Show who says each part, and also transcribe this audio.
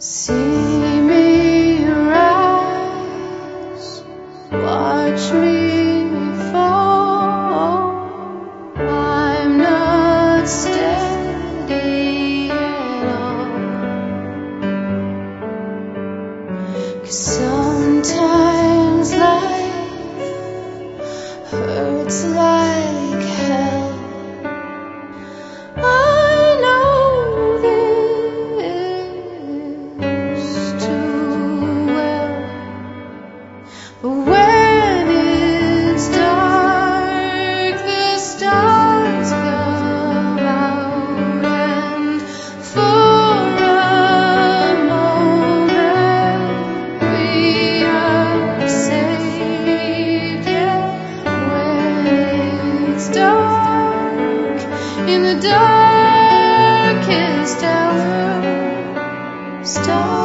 Speaker 1: See me rise, watch me fall. I'm not steady at all. 'Cause sometimes life hurts like hell. I know this too well. But when it's dark, the stars come out, and for a moment we are saved. Yeah, when it's dark in the darkest hour, stars